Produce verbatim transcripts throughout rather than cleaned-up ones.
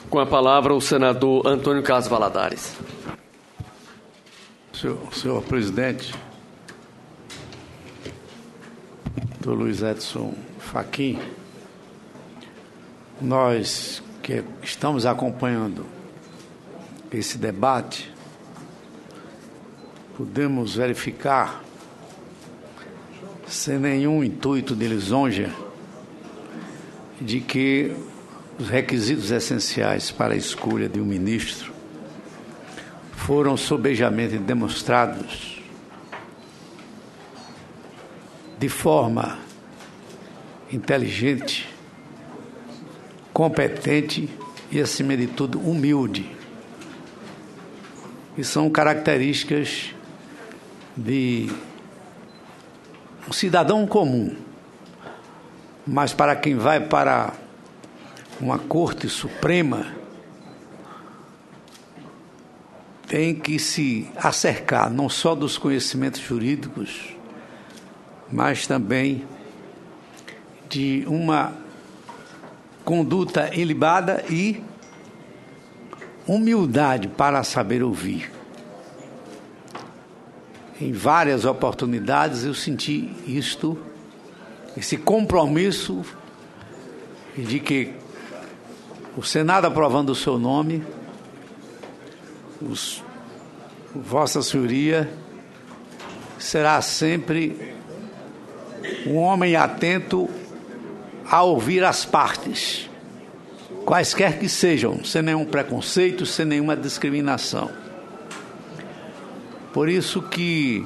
Com a palavra, o senador Antônio Carlos Valadares. Senhor, senhor presidente, doutor Luiz Edson Fachin, nós que estamos acompanhando esse debate, podemos verificar, sem nenhum intuito de lisonja, de que os requisitos essenciais para a escolha de um ministro foram sobejamente demonstrados de forma inteligente, competente e, acima de tudo, humilde. E são características de um cidadão comum. Mas para quem vai para uma Corte Suprema, tem que se acercar não só dos conhecimentos jurídicos, mas também de uma conduta ilibada e humildade para saber ouvir. Em várias oportunidades eu senti isto, esse compromisso de que o Senado aprovando o seu nome, os, Vossa Senhoria será sempre um homem atento a ouvir as partes, quaisquer que sejam, sem nenhum preconceito, sem nenhuma discriminação. Por isso que,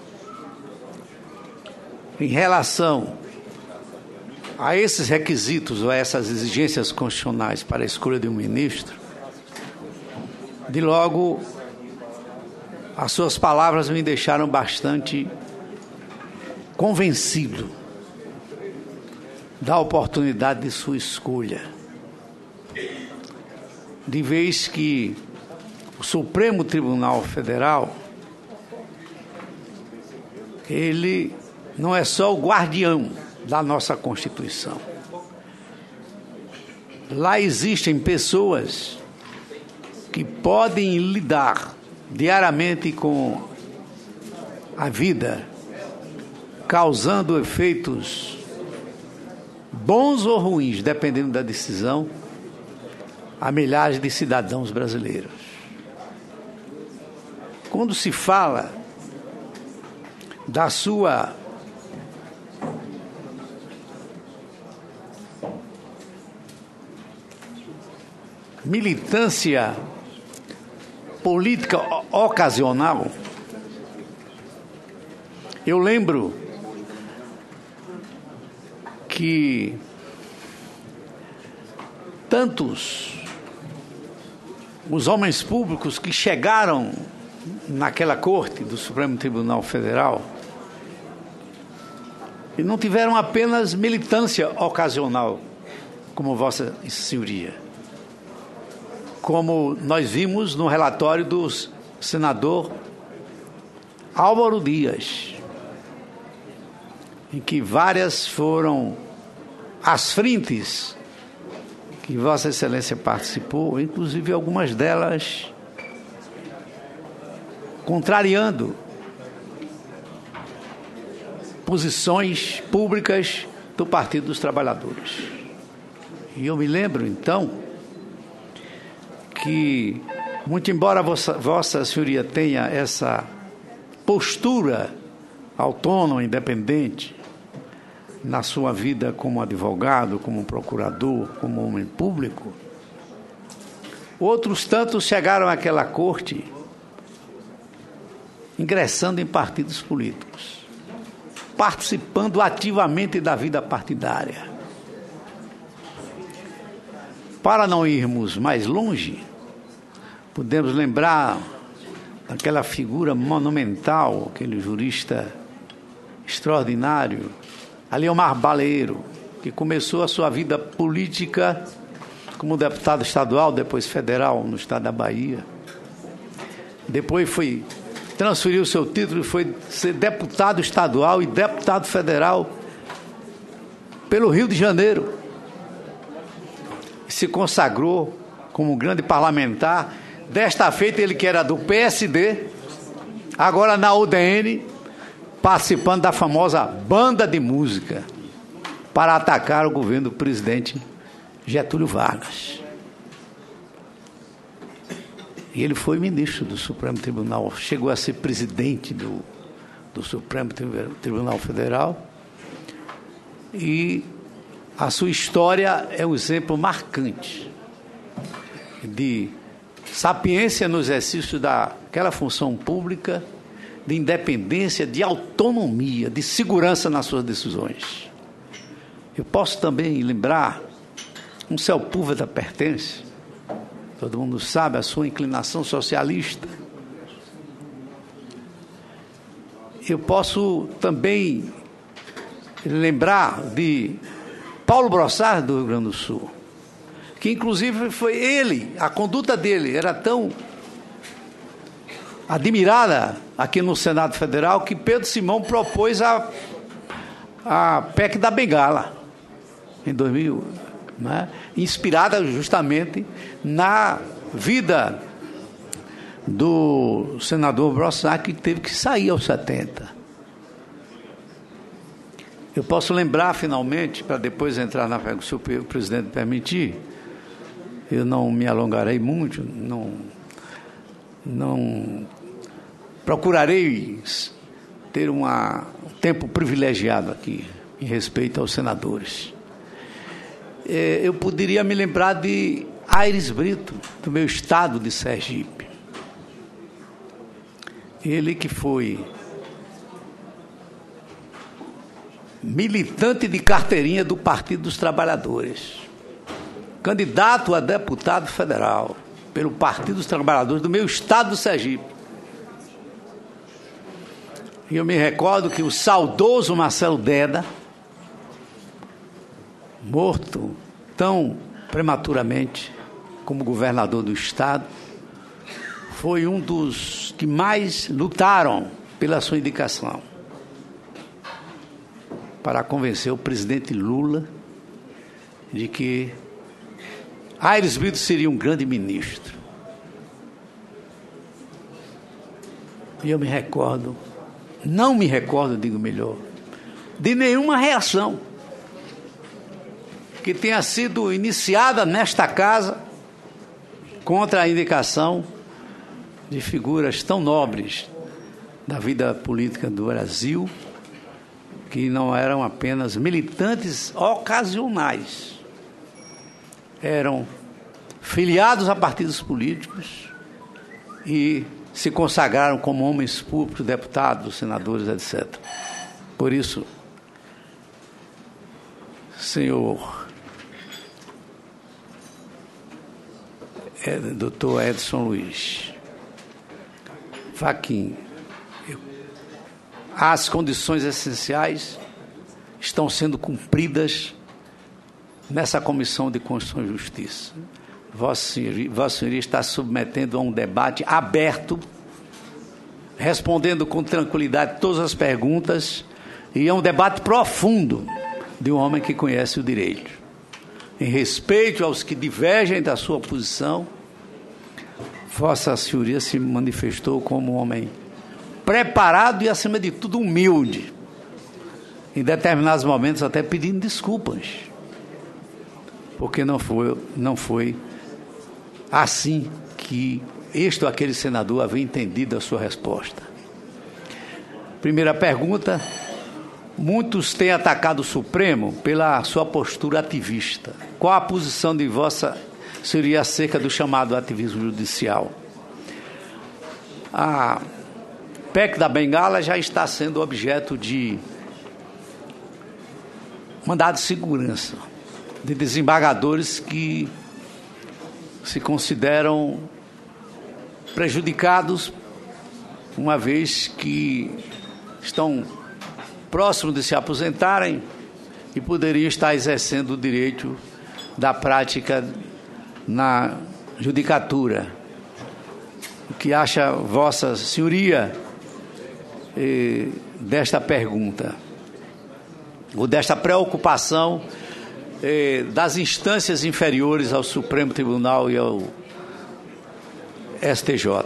em relação a esses requisitos ou a essas exigências constitucionais para a escolha de um ministro, de logo, as suas palavras me deixaram bastante convencido da oportunidade de sua escolha, de vez que o Supremo Tribunal Federal, ele não é só o guardião da nossa Constituição. Lá existem pessoas que podem lidar diariamente com a vida, causando efeitos bons ou ruins, dependendo da decisão, a milhares de cidadãos brasileiros. Quando se fala da sua militância política ocasional, eu lembro que tantos os homens públicos que chegaram naquela corte do Supremo Tribunal Federal e não tiveram apenas militância ocasional, como Vossa Senhoria, como nós vimos no relatório do senador Álvaro Dias, em que várias foram as frentes que Vossa Excelência participou, inclusive algumas delas contrariando posições públicas do Partido dos Trabalhadores. E eu me lembro, então, que, muito embora Vossa, Vossa Senhoria tenha essa postura autônoma, independente, na sua vida como advogado, como procurador, como homem público, outros tantos chegaram àquela corte ingressando em partidos políticos, participando ativamente da vida partidária. Para não irmos mais longe, podemos lembrar daquela figura monumental, aquele jurista extraordinário, Aliomar Baleiro, que começou a sua vida política como deputado estadual, depois federal no estado da Bahia. Depois foi transferiu seu título e foi ser deputado estadual e deputado federal pelo Rio de Janeiro. E se consagrou como um grande parlamentar. Desta feita, ele que era do P S D, agora na U D N, participando da famosa banda de música para atacar o governo do presidente Getúlio Vargas. E ele foi ministro do Supremo Tribunal, chegou a ser presidente do, do Supremo Tribunal Federal. E a sua história é um exemplo marcante de sapiência no exercício daquela função pública, de independência, de autonomia, de segurança nas suas decisões. Eu posso também lembrar, um Sepúlveda pertence, todo mundo sabe a sua inclinação socialista. Eu posso também lembrar de Paulo Brossard, do Rio Grande do Sul, que inclusive foi ele, a conduta dele era tão admirada aqui no Senado Federal que Pedro Simão propôs a, a P E C da Bengala, em dois mil, né? Inspirada justamente na vida do senador Brossard, que teve que sair aos setenta. Eu posso lembrar, finalmente, para depois entrar na pergunta, se o presidente permitir, eu não me alongarei muito, não, não procurarei ter uma, um tempo privilegiado aqui, em respeito aos senadores. É, eu poderia me lembrar de Aires Brito, do meu estado de Sergipe. Ele que foi militante de carteirinha do Partido dos Trabalhadores, candidato a deputado federal pelo Partido dos Trabalhadores do meu estado do Sergipe. E eu me recordo que o saudoso Marcelo Deda, morto tão prematuramente como governador do estado, foi um dos que mais lutaram pela sua indicação, para convencer o presidente Lula de que Aires Brito seria um grande ministro. E eu me recordo, não me recordo, digo melhor, de nenhuma reação que tenha sido iniciada nesta casa contra a indicação de figuras tão nobres da vida política do Brasil, que não eram apenas militantes ocasionais, eram filiados a partidos políticos e se consagraram como homens públicos, deputados, senadores, etcétera. Por isso, senhor é, doutor Edson Luiz Fachin, as condições essenciais estão sendo cumpridas nessa Comissão de Constituição e Justiça. Vossa Senhoria, Vossa Senhoria está submetendo a um debate aberto, respondendo com tranquilidade todas as perguntas, e é um debate profundo de um homem que conhece o direito. Em respeito aos que divergem da sua posição, Vossa Senhoria se manifestou como um homem preparado e, acima de tudo, humilde. Em determinados momentos, até pedindo desculpas, porque não foi, não foi assim que este ou aquele senador havia entendido a sua resposta. Primeira pergunta: muitos têm atacado o Supremo pela sua postura ativista. Qual a posição de Vossa Senhoria acerca do chamado ativismo judicial? A P E C da Bengala já está sendo objeto de mandado de segurança de desembargadores que se consideram prejudicados, uma vez que estão próximos de se aposentarem e poderiam estar exercendo o direito da prática na judicatura. O que acha Vossa Senhoria eh, desta pergunta, ou desta preocupação eh, das instâncias inferiores ao Supremo Tribunal e ao S T J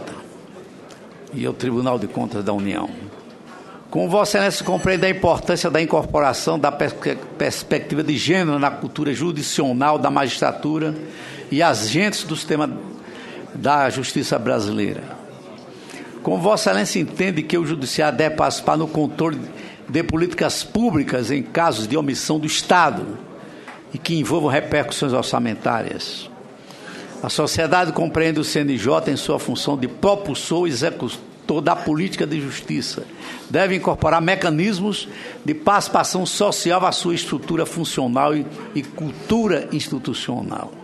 e ao Tribunal de Contas da União. Como Vossa Excelência compreende a importância da incorporação da pers- perspectiva de gênero na cultura judicional da magistratura e agentes do sistema da justiça brasileira. Como Vossa Excelência entende que o Judiciário deve participar no controle de políticas públicas em casos de omissão do Estado e que envolvam repercussões orçamentárias. A sociedade compreende o C N J em sua função de propulsor e executor da política de justiça. Deve incorporar mecanismos de participação social à sua estrutura funcional e, e cultura institucional.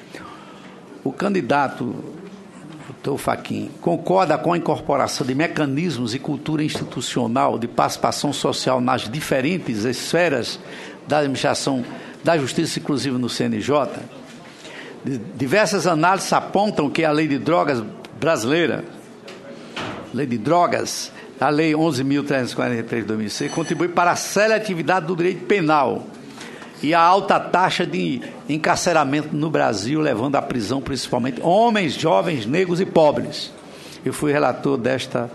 O candidato, doutor Fachin, concorda com a incorporação de mecanismos e cultura institucional de participação social nas diferentes esferas da administração da justiça, inclusive no C N J? Diversas análises apontam que a lei de drogas brasileira, lei de drogas, a lei onze mil trezentos e quarenta e três de dois mil e seis, contribui para a seletividade do direito penal e a alta taxa de encarceramento no Brasil, levando à prisão principalmente homens, jovens, negros e pobres. Eu fui relator desta,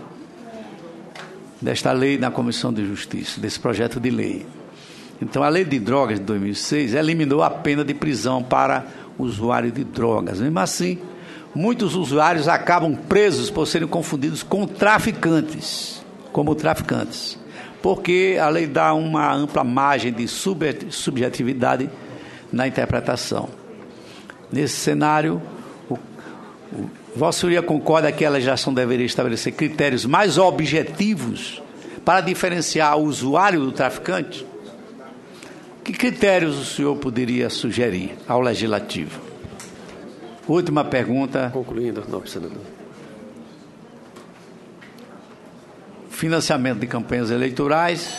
desta lei na Comissão de Justiça, desse projeto de lei. Então, a lei de drogas de dois mil e seis eliminou a pena de prisão para usuário de drogas. Mesmo assim, muitos usuários acabam presos por serem confundidos com traficantes, como traficantes, porque a lei dá uma ampla margem de subjetividade na interpretação. Nesse cenário, o, o, Vossa Senhoria concorda que a legislação deveria estabelecer critérios mais objetivos para diferenciar o usuário do traficante? Que critérios o senhor poderia sugerir ao Legislativo? Última pergunta. Concluindo, nobre senador. Financiamento de campanhas eleitorais.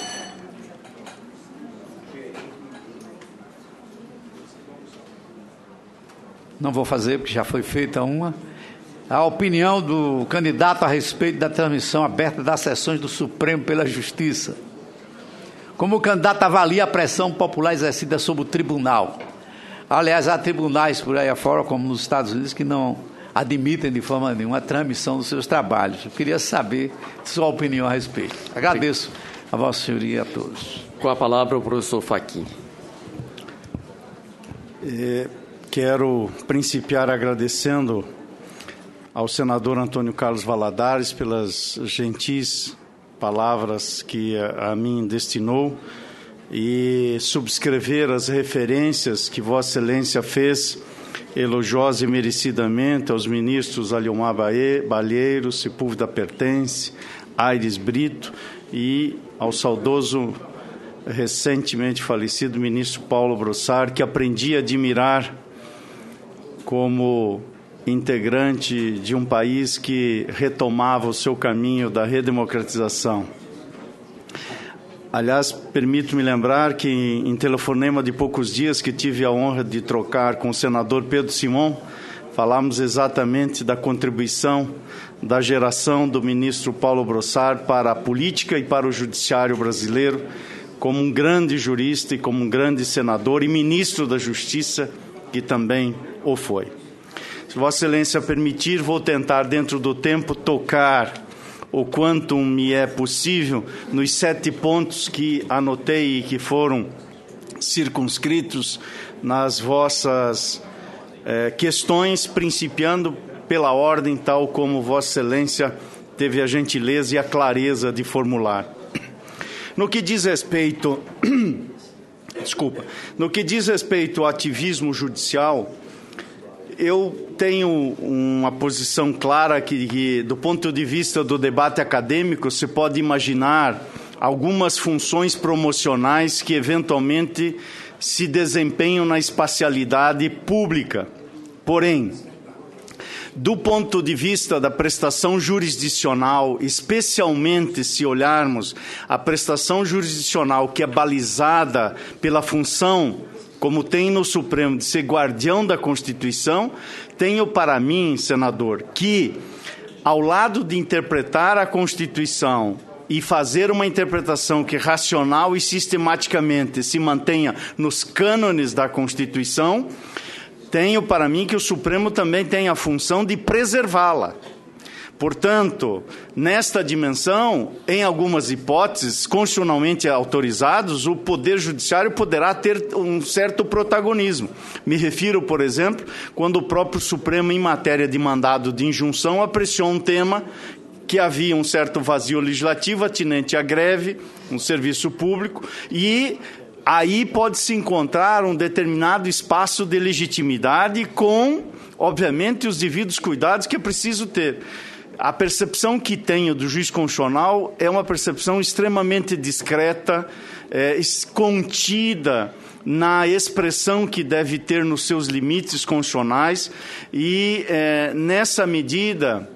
Não vou fazer, porque já foi feita uma. A opinião do candidato a respeito da transmissão aberta das sessões do Supremo pela Justiça. Como o candidato avalia a pressão popular exercida sobre o tribunal? Aliás, há tribunais por aí afora, como nos Estados Unidos, que não admitem de forma nenhuma a transmissão dos seus trabalhos. Eu queria saber sua opinião a respeito. Agradeço a Vossa Senhoria e a todos. Com a palavra o professor Fachin. É, quero principiar agradecendo ao senador Antônio Carlos Valadares pelas gentis palavras que a, a mim destinou e subscrever as referências que Vossa Excelência fez elogiosa e merecidamente aos ministros Aliomar Balheiro, Sepúlveda Pertence, Aires Brito e ao saudoso, recentemente falecido ministro Paulo Brossard, que aprendi a admirar como integrante de um país que retomava o seu caminho da redemocratização. Aliás, permito-me lembrar que em telefonema de poucos dias que tive a honra de trocar com o senador Pedro Simon, falamos exatamente da contribuição da geração do ministro Paulo Brossard para a política e para o judiciário brasileiro, como um grande jurista e como um grande senador e ministro da Justiça, que também o foi. Se Vossa Excelência permitir, vou tentar, dentro do tempo, tocar o quanto me é possível nos sete pontos que anotei e que foram circunscritos nas vossas eh, questões, principiando pela ordem tal como Vossa Excelência teve a gentileza e a clareza de formular. No que diz respeito, desculpa, no que diz respeito ao ativismo judicial, eu tenho uma posição clara que, que, do ponto de vista do debate acadêmico, se pode imaginar algumas funções promocionais que, eventualmente, se desempenham na espacialidade pública. Porém, do ponto de vista da prestação jurisdicional, especialmente se olharmos a prestação jurisdicional que é balizada pela função, como tem no Supremo, de ser guardião da Constituição, tenho para mim, senador, que, ao lado de interpretar a Constituição e fazer uma interpretação que racional e sistematicamente se mantenha nos cânones da Constituição, tenho para mim que o Supremo também tem a função de preservá-la. Portanto, nesta dimensão, em algumas hipóteses constitucionalmente autorizados, o Poder Judiciário poderá ter um certo protagonismo. Me refiro, por exemplo, quando o próprio Supremo, em matéria de mandado de injunção, apreciou um tema que havia um certo vazio legislativo atinente à greve, um serviço público, e aí pode-se encontrar um determinado espaço de legitimidade com, obviamente, os devidos cuidados que é preciso ter. A percepção que tenho do juiz constitucional é uma percepção extremamente discreta, é, contida na expressão que deve ter nos seus limites constitucionais e, é, nessa medida,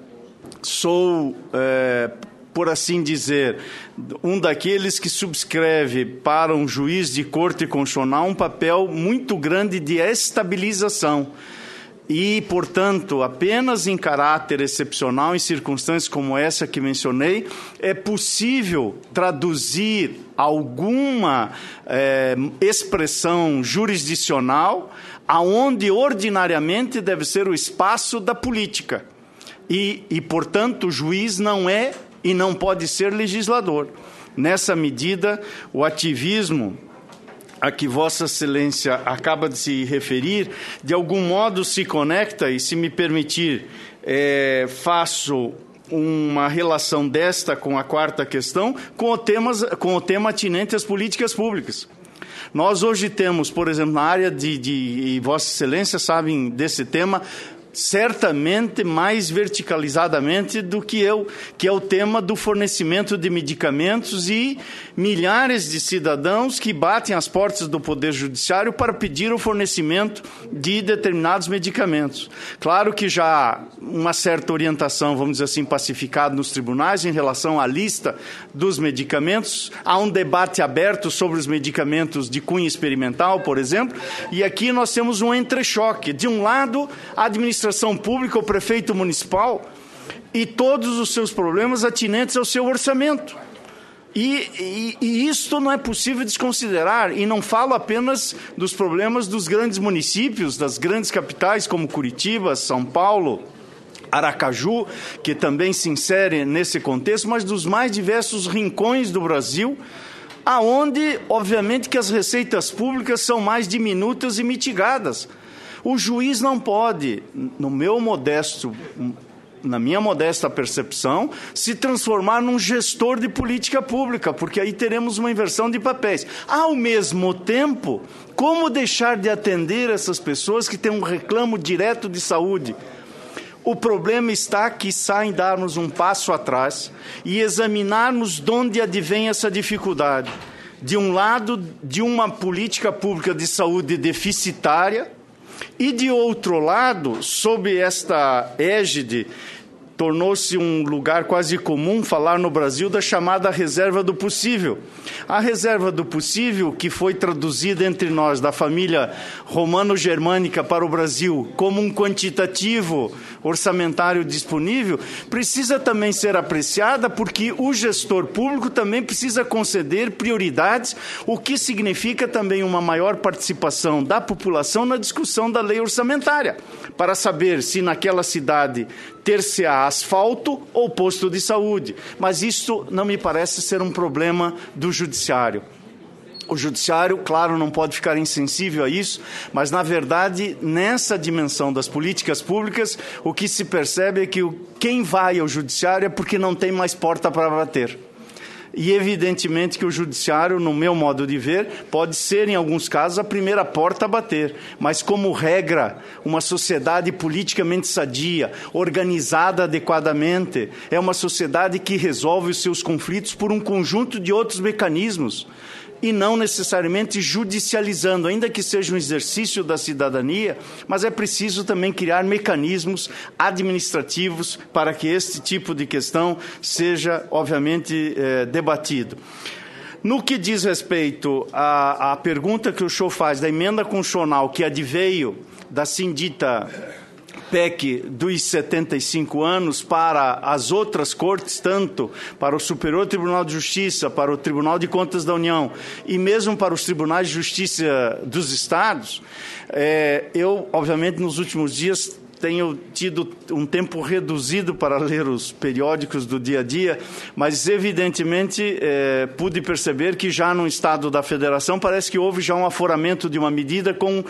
sou, é, por assim dizer, um daqueles que subscreve para um juiz de corte constitucional um papel muito grande de estabilização. E, portanto, apenas em caráter excepcional, em circunstâncias como essa que mencionei, é possível traduzir alguma é, expressão jurisdicional aonde ordinariamente deve ser o espaço da política. E, e, portanto, o juiz não é e não pode ser legislador. Nessa medida, o ativismo a que Vossa Excelência acaba de se referir, de algum modo se conecta, e se me permitir, é, faço uma relação desta com a quarta questão, com o, temas, com o tema atinente às políticas públicas. Nós hoje temos, por exemplo, na área de, de e Vossa Excelência sabem desse tema, certamente mais verticalizadamente do que eu, que é o tema do fornecimento de medicamentos e milhares de cidadãos que batem as portas do Poder Judiciário para pedir o fornecimento de determinados medicamentos. Claro que já há uma certa orientação, vamos dizer assim, pacificada nos tribunais em relação à lista dos medicamentos. Há um debate aberto sobre os medicamentos de cunho experimental, por exemplo, e aqui nós temos um entrechoque. De um lado, a administração pública, o prefeito municipal e todos os seus problemas atinentes ao seu orçamento. E, e, e isto não é possível desconsiderar, e não falo apenas dos problemas dos grandes municípios, das grandes capitais como Curitiba, São Paulo, Aracaju, que também se insere nesse contexto, mas dos mais diversos rincões do Brasil, aonde, obviamente, que as receitas públicas são mais diminutas e mitigadas. O juiz não pode, no meu modesto, na minha modesta percepção, se transformar num gestor de política pública, porque aí teremos uma inversão de papéis. Ao mesmo tempo, como deixar de atender essas pessoas que têm um reclamo direto de saúde? O problema está que saem darmos um passo atrás e examinarmos de onde advém essa dificuldade. De um lado, de uma política pública de saúde deficitária, e, de outro lado, sob esta égide, tornou-se um lugar quase comum falar no Brasil da chamada reserva do possível. A reserva do possível, que foi traduzida entre nós da família romano-germânica para o Brasil como um quantitativo orçamentário disponível, precisa também ser apreciada porque o gestor público também precisa conceder prioridades, o que significa também uma maior participação da população na discussão da lei orçamentária, para saber se naquela cidade ter-se-á asfalto ou posto de saúde. Mas isso não me parece ser um problema do judiciário. O judiciário, claro, não pode ficar insensível a isso, mas, na verdade, nessa dimensão das políticas públicas, o que se percebe é que quem vai ao judiciário é porque não tem mais porta para bater. E, evidentemente, que o judiciário, no meu modo de ver, pode ser, em alguns casos, a primeira porta a bater. Mas, como regra, uma sociedade politicamente sadia, organizada adequadamente, é uma sociedade que resolve os seus conflitos por um conjunto de outros mecanismos, e não necessariamente judicializando, ainda que seja um exercício da cidadania, mas é preciso também criar mecanismos administrativos para que este tipo de questão seja, obviamente, eh, debatido. No que diz respeito à, à pergunta que o senhor faz da emenda constitucional que adveio da sindita P E C dos setenta e cinco anos para as outras cortes, tanto para o Superior Tribunal de Justiça, para o Tribunal de Contas da União e mesmo para os Tribunais de Justiça dos Estados, é, eu, obviamente, nos últimos dias tenho tido um tempo reduzido para ler os periódicos do dia a dia, mas, evidentemente, eh, pude perceber que já no Estado da Federação parece que houve já um aforamento de uma medida com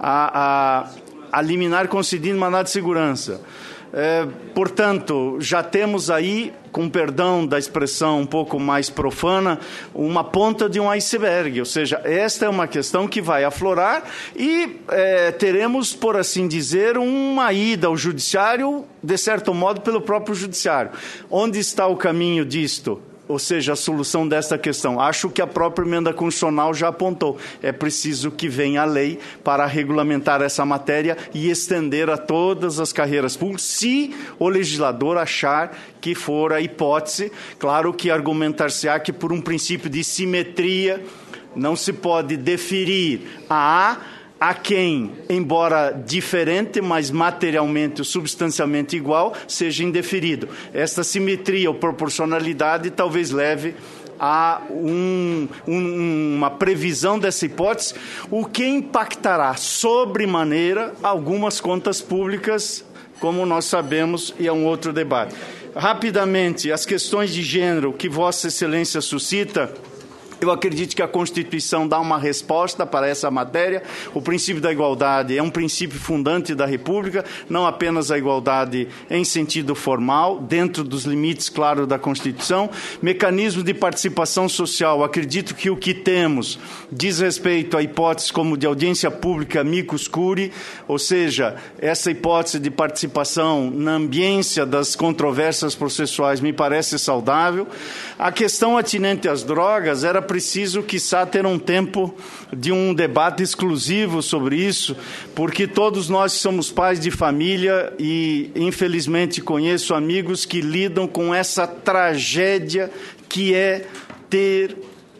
a, a, a liminar concedida em mandado de segurança. É, portanto, já temos aí, com perdão da expressão um pouco mais profana, uma ponta de um iceberg, ou seja, esta é uma questão que vai aflorar e é, teremos, por assim dizer, uma ida ao judiciário, de certo modo, pelo próprio judiciário. Onde está o caminho disto? Ou seja, a solução desta questão. Acho que a própria emenda constitucional já apontou. É preciso que venha a lei para regulamentar essa matéria e estender a todas as carreiras públicas, se o legislador achar que for a hipótese. Claro que argumentar-se-á que, por um princípio de simetria, não se pode deferir a A a quem, embora diferente, mas materialmente ou substancialmente igual, seja indeferido. Esta simetria ou proporcionalidade talvez leve a um, um, uma previsão dessa hipótese, o que impactará sobremaneira algumas contas públicas, como nós sabemos, e é um outro debate. Rapidamente, as questões de gênero que Vossa Excelência suscita. Eu acredito que a Constituição dá uma resposta para essa matéria. O princípio da igualdade é um princípio fundante da República, não apenas a igualdade em sentido formal, dentro dos limites, claro, da Constituição. Mecanismo de participação social, acredito que o que temos diz respeito a hipóteses como de audiência pública amicus curiae, ou seja, essa hipótese de participação na ambiência das controvérsias processuais me parece saudável. A questão atinente às drogas era preciso, quiçá, ter um tempo de um debate exclusivo sobre isso, porque todos nós somos pais de família e, infelizmente, conheço amigos que lidam com essa tragédia que é ter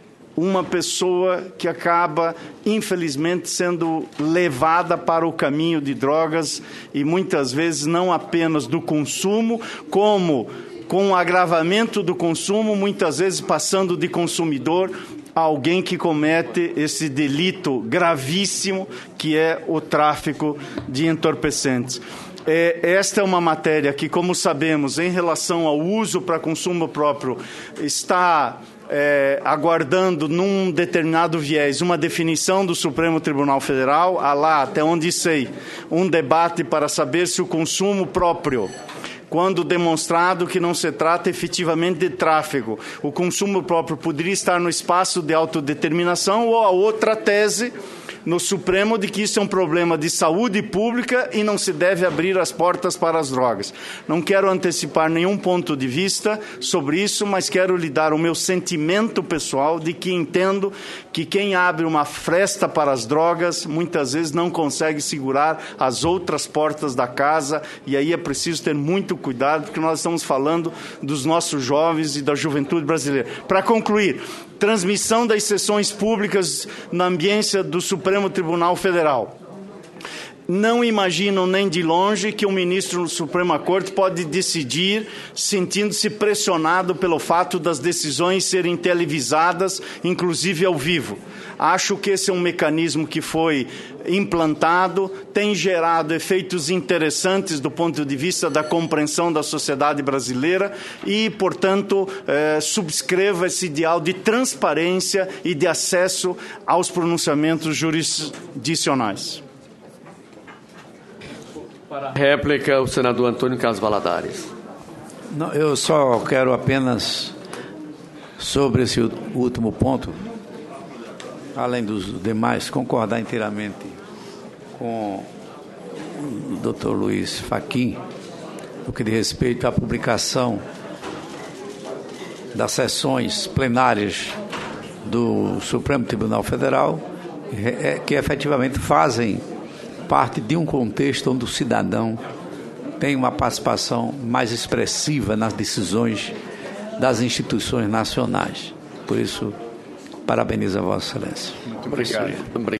uma pessoa que acaba, infelizmente, sendo levada para o caminho de drogas e, muitas vezes, não apenas do consumo, como com o agravamento do consumo, muitas vezes passando de consumidor a alguém que comete esse delito gravíssimo que é o tráfico de entorpecentes. É, esta é uma matéria que, como sabemos, em relação ao uso para consumo próprio, está é, aguardando num determinado viés uma definição do Supremo Tribunal Federal. Há lá, até onde sei, um debate para saber se o consumo próprio, quando demonstrado que não se trata efetivamente de tráfego, o consumo próprio poderia estar no espaço de autodeterminação, ou a outra tese no Supremo de que isso é um problema de saúde pública e não se deve abrir as portas para as drogas. Não quero antecipar nenhum ponto de vista sobre isso, mas quero lhe dar o meu sentimento pessoal de que entendo que quem abre uma fresta para as drogas muitas vezes não consegue segurar as outras portas da casa, e aí é preciso ter muito cuidado, porque nós estamos falando dos nossos jovens e da juventude brasileira. Para concluir, transmissão das sessões públicas na ambiência do Supremo Tribunal Federal. Não imagino nem de longe que um ministro no Suprema Corte pode decidir sentindo-se pressionado pelo fato das decisões serem televisadas, inclusive ao vivo. Acho que esse é um mecanismo que foi implantado, tem gerado efeitos interessantes do ponto de vista da compreensão da sociedade brasileira e, portanto, eh, subscrevo esse ideal de transparência e de acesso aos pronunciamentos jurisdicionais. Para a réplica, o senador Antônio Carlos Valadares. Não, eu só quero apenas, sobre esse último ponto, além dos demais, concordar inteiramente com o doutor Luiz Fachin, no que diz respeito à publicação das sessões plenárias do Supremo Tribunal Federal, que efetivamente fazem parte de um contexto onde o cidadão tem uma participação mais expressiva nas decisões das instituições nacionais. Por isso, parabenizo a Vossa Excelência. Muito obrigado.